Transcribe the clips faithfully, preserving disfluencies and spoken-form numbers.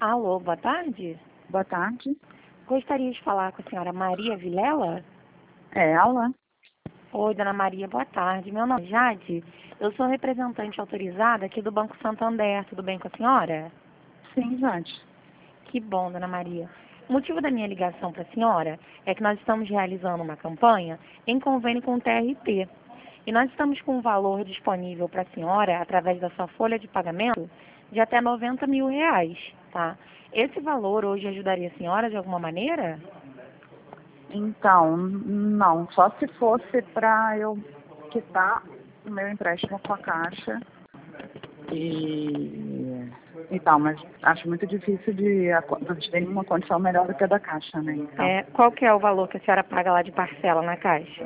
Alô, boa tarde. Boa tarde. Gostaria de falar com a senhora Maria Vilela? É ela? Oi, dona Maria, boa tarde. Meu nome é Jade. Eu sou representante autorizada aqui do Banco Santander. Tudo bem com a senhora? Sim, Jade. Que bom, dona Maria. O motivo da minha ligação para a senhora é que nós estamos realizando uma campanha em convênio com o T R T. E nós estamos com um valor disponível para a senhora, através da sua folha de pagamento, de até noventa mil reais, tá? Esse valor hoje ajudaria a senhora de alguma maneira? Então, não. Só se fosse para eu quitar o meu empréstimo com a Caixa. E, e tal, mas acho muito difícil de a- de ter uma condição melhor do que a da Caixa, né? Então, É, qual que é o valor que a senhora paga lá de parcela na Caixa?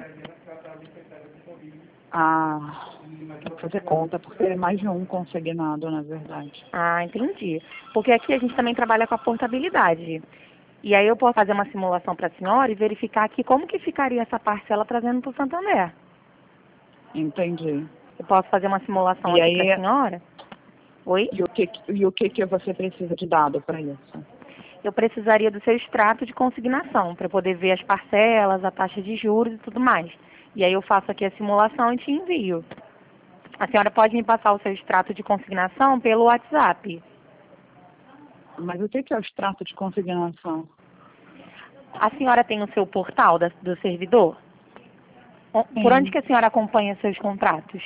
ah, vou fazer conta, porque é mais de um consignado, na verdade. Ah, entendi. Porque aqui a gente também trabalha com a portabilidade. E aí eu posso fazer uma simulação para a senhora e verificar aqui como que ficaria essa parcela trazendo para o Santander. Entendi. Eu posso fazer uma simulação E aqui para a aí, senhora? Oi? e o que, e o que, que você precisa de dado para isso? Eu precisaria do seu extrato de consignação para poder ver as parcelas, a taxa de juros e tudo mais. E aí eu faço aqui a simulação e te envio. A senhora pode me passar o seu extrato de consignação pelo WhatsApp. Mas o que, que é o extrato de consignação? A senhora tem o seu portal da- do servidor? O- Por onde Sim. que a senhora acompanha seus contratos?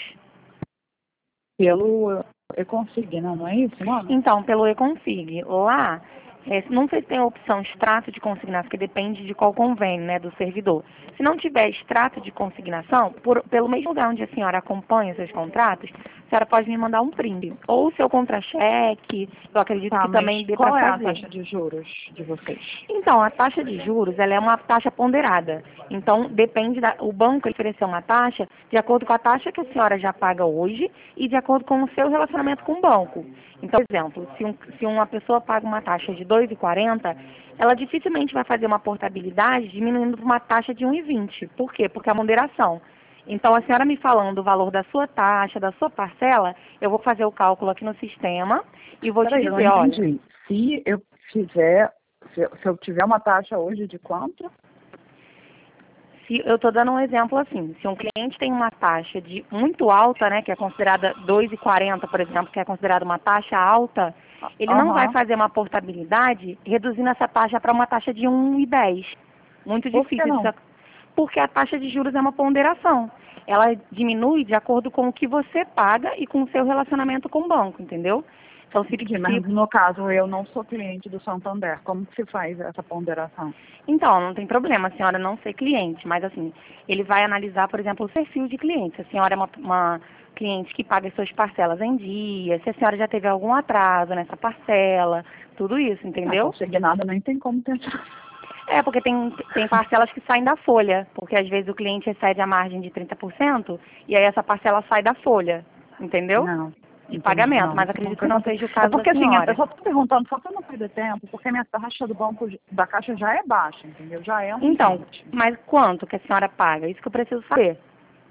Pelo e-consigna, não é isso, mano? Então, pelo eConfig. Lá, é, não sei se tem a opção extrato de consignação, que depende de qual convênio, né, do servidor. Se não tiver extrato de consignação, por- pelo mesmo lugar onde a senhora acompanha seus contratos, a senhora pode me mandar um print. Ou o seu contra-cheque, eu acredito Tá, que mas também dê para qual é a fazer. taxa de juros de vocês? Então, a taxa de juros, ela é uma taxa ponderada. Então, depende da, o banco ele ofereceu uma taxa de acordo com a taxa que a senhora já paga hoje e de acordo com o seu relacionamento com o banco. Então, por exemplo, se, um, se uma pessoa paga uma taxa de dois vírgula quarenta, ela dificilmente vai fazer uma portabilidade diminuindo para uma taxa de um vírgula vinte. Por quê? Porque é a ponderação. Então, a senhora me falando o valor da sua taxa, da sua parcela, eu vou fazer o cálculo aqui no sistema e vou Peraí, te eu não dizer, olha, entendi. Se eu fizer, se eu, se eu tiver uma taxa hoje de quanto? se eu estou dando um exemplo assim, se um cliente tem uma taxa de muito alta, né, que é considerada dois vírgula quarenta, por exemplo, que é considerada uma taxa alta, ele não vai Aham. fazer uma portabilidade reduzindo essa taxa para uma taxa de um vírgula dez. Muito Por que difícil disso, não? ac- porque a taxa de juros é uma ponderação. Ela diminui de acordo com o que você paga e com o seu relacionamento com o banco, entendeu? Então, se, Entendi, mas se no caso eu não sou cliente do Santander. Como que se faz essa ponderação? Então, não tem problema a senhora não ser cliente, mas assim, ele vai analisar, por exemplo, o perfil de cliente. Se a senhora é uma, uma cliente que paga as suas parcelas em dia, se a senhora já teve algum atraso nessa parcela, tudo isso, Ah, entendeu? consignado nem tem como tentar. É, porque tem, tem parcelas que saem da folha, porque às vezes o cliente excede a margem de trinta por cento e aí essa parcela sai da folha, entendeu? Não. De Entendi, pagamento, não. mas Isso acredito nunca que não aconteceu. seja o É caso da porque assim, eu senhora. só tô perguntando só para não perder tempo, porque a minha taxa do banco da Caixa já é baixa, entendeu? Já é um Então, vinte. mas quanto que a senhora paga? Isso que eu preciso saber.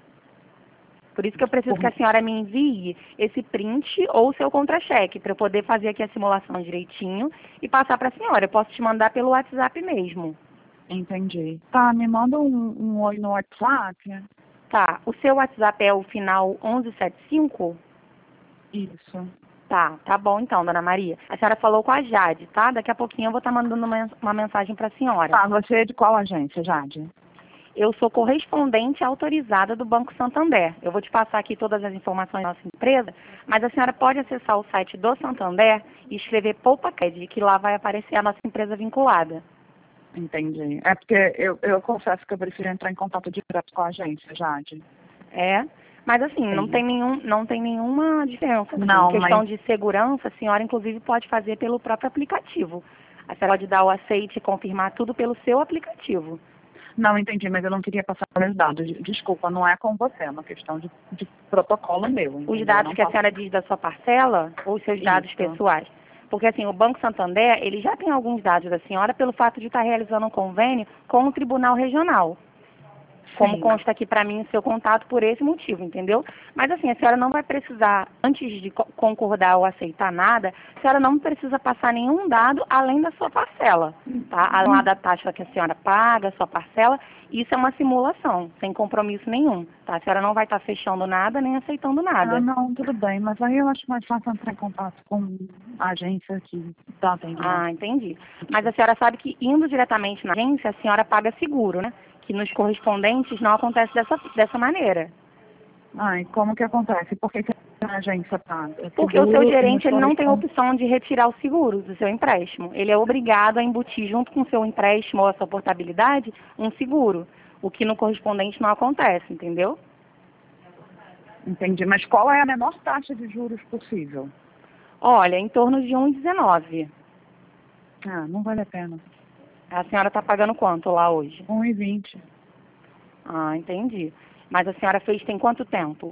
Por isso que eu preciso Por, que a senhora me envie esse print ou o seu contra-cheque, para eu poder fazer aqui a simulação direitinho e passar para a senhora. Eu posso te mandar pelo WhatsApp mesmo. entendi. Tá, me manda um, um oi no WhatsApp. Tá, o seu WhatsApp é o final onze setenta e cinco? Isso. Tá, tá bom então, dona Maria. A senhora falou com a Jade, tá? Daqui a pouquinho eu vou estar mandando uma uma mensagem para a senhora. Tá, você é de qual agência, Jade? Eu sou correspondente autorizada do Banco Santander. Eu vou te passar aqui todas as informações da nossa empresa, mas a senhora pode acessar o site do Santander e escrever PoupaCred, que lá vai aparecer a nossa empresa vinculada. Entendi. É porque eu, eu confesso que eu prefiro entrar em contato direto com a agência, Jade. É, mas assim, não Sim. tem, nenhum, não tem nenhuma diferença. Assim, Não, questão mas de segurança, a senhora inclusive pode fazer pelo próprio aplicativo. A senhora pode dar o aceite e confirmar tudo pelo seu aplicativo. não entendi, mas eu não queria passar meus dados. Desculpa, não é com você, é uma questão de, de protocolo meu, Os entendeu? Eu dados não que a posso. senhora diz da sua parcela ou os seus dados Isso. pessoais? Porque assim, o Banco Santander, ele já tem alguns dados da senhora pelo fato de estar realizando um convênio com o Tribunal Regional. como Sim. consta aqui para mim o seu contato por esse motivo, entendeu? Mas assim, a senhora não vai precisar, antes de co- concordar ou aceitar nada, a senhora não precisa passar nenhum dado além da sua parcela, tá? Além lá da taxa que a senhora paga, sua parcela, isso é uma simulação, sem compromisso nenhum, tá? A senhora não vai estar fechando nada nem aceitando Ah, nada. não, tudo bem, mas aí eu acho mais fácil entrar em contato com a agência que dá atendimento. Ah, entendi. Mas a senhora sabe que indo diretamente na agência, a senhora paga seguro, né? Que nos correspondentes não acontece dessa, dessa maneira. Ah, e como que acontece? Por que, que a agência paga? É Porque o seu seguro e nos gerente ele não tem a corresponde. opção de retirar o seguro do seu empréstimo. Ele é obrigado a embutir junto com o seu empréstimo ou a sua portabilidade um seguro, o que no correspondente não acontece, entendeu? Entendi. Mas qual é a menor taxa de juros possível? Olha, em torno de um vírgula dezenove. Ah, não vale a pena. A senhora está pagando quanto lá hoje? um e vinte. Ah, entendi. Mas a senhora fez tem quanto tempo?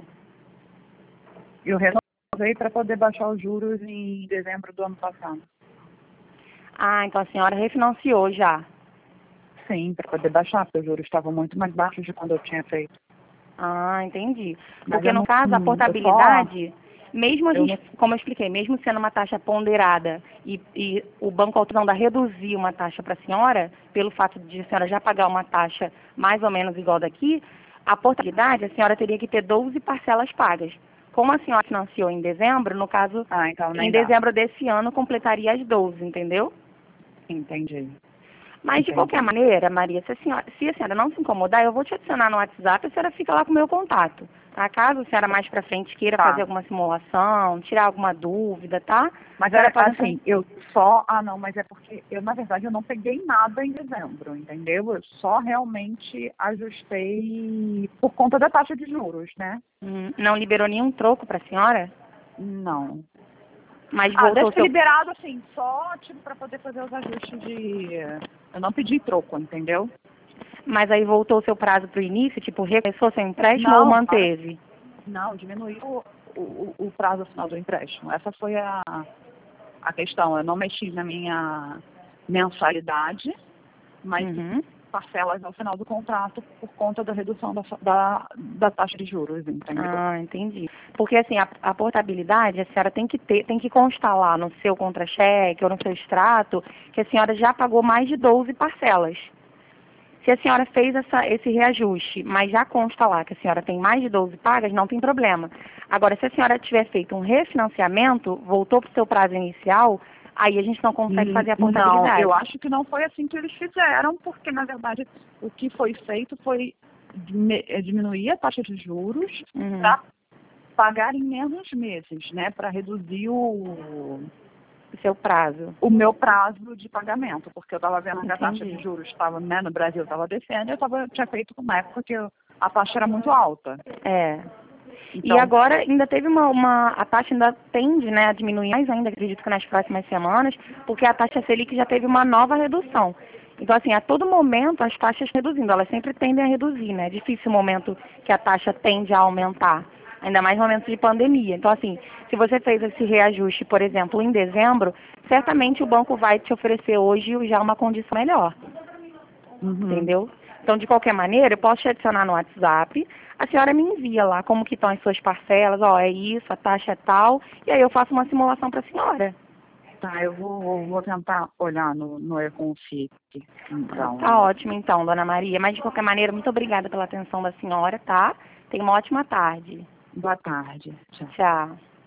Eu renovei para poder baixar os juros em dezembro do ano passado. Ah, então a senhora refinanciou já. Sim, para poder baixar, porque os juros estavam muito mais baixos de quando eu tinha feito. Ah, entendi. Mas Porque eu no não, caso, a eu só, portabilidade, mesmo a eu gente, não, como eu expliquei, mesmo sendo uma taxa ponderada e, e o banco autorizando a reduzir uma taxa para a senhora, pelo fato de a senhora já pagar uma taxa mais ou menos igual daqui, a portabilidade a senhora teria que ter doze parcelas pagas. Como a senhora financiou em dezembro, no caso, ah, então em nem dá. dezembro desse ano completaria as doze, entendeu? Entendi, Mas, de qualquer entendi. maneira, Maria, se a, senhora, se a senhora não se incomodar, eu vou te adicionar no WhatsApp e a senhora fica lá com o meu contato. Tá? Caso a senhora mais pra frente queira fazer Tá. alguma simulação, tirar alguma dúvida, tá? Mas A senhora é pode entrar. assim, eu só, ah não, mas é porque eu, na verdade, eu não peguei nada em dezembro, entendeu? Eu só realmente ajustei por conta da taxa de juros, né? Hum, Não liberou nenhum troco pra senhora? Não. Mas Ah, voltou deve o ter seu... liberado, assim, só tipo para poder fazer os ajustes de. Eu não pedi troco, entendeu? Mas aí voltou o seu prazo pro início, tipo, recomeçou seu empréstimo ou Não, para- manteve? não, diminuiu o, o, o prazo final do empréstimo. Essa foi a, a questão. Eu não mexi na minha mensalidade, mas Uhum. parcelas no final do contrato por conta da redução da, da, da taxa de juros, entendeu? Ah, entendi. Porque assim, a, a portabilidade, a senhora tem que ter, tem que constar lá no seu contra-cheque ou no seu extrato que a senhora já pagou mais de doze parcelas. Se a senhora fez essa, esse reajuste, mas já consta lá que a senhora tem mais de doze pagas, não tem problema. Agora, se a senhora tiver feito um refinanciamento, voltou para o seu prazo inicial, aí a gente não consegue Hum, fazer a Não, portabilidade. eu acho que não foi assim que eles fizeram, porque na verdade o que foi feito foi dime- eh, diminuir a taxa de juros Uhum. para pagar em menos meses, né? Para reduzir o, O seu prazo. o meu prazo de pagamento, porque eu estava vendo que a taxa de Entendi. juros estava, né, no Brasil estava descendo, e eu tava, tinha feito uma época que eu- a taxa era muito alta. É. E Então, agora ainda teve uma, uma, a taxa ainda tende, né, a diminuir mais ainda, acredito que nas próximas semanas, porque a taxa Selic já teve uma nova redução. Então, assim, a todo momento as taxas reduzindo, elas sempre tendem a reduzir, né? É difícil o momento que a taxa tende a aumentar, ainda mais no momento de pandemia. Então, assim, se você fez esse reajuste, por exemplo, em dezembro, certamente o banco vai te oferecer hoje já uma condição melhor. uhum. Entendeu? Então, de qualquer maneira, eu posso te adicionar no WhatsApp, a senhora me envia lá como que estão as suas parcelas, ó, é isso, a taxa é tal, e aí eu faço uma simulação para a senhora. Tá, eu vou, vou tentar olhar no, no Econfic, Ah, então. tá ótimo então, dona Maria, mas de qualquer maneira, muito obrigada pela atenção da senhora, tá? Tenha uma ótima tarde. Boa tarde. Tchau. Tchau.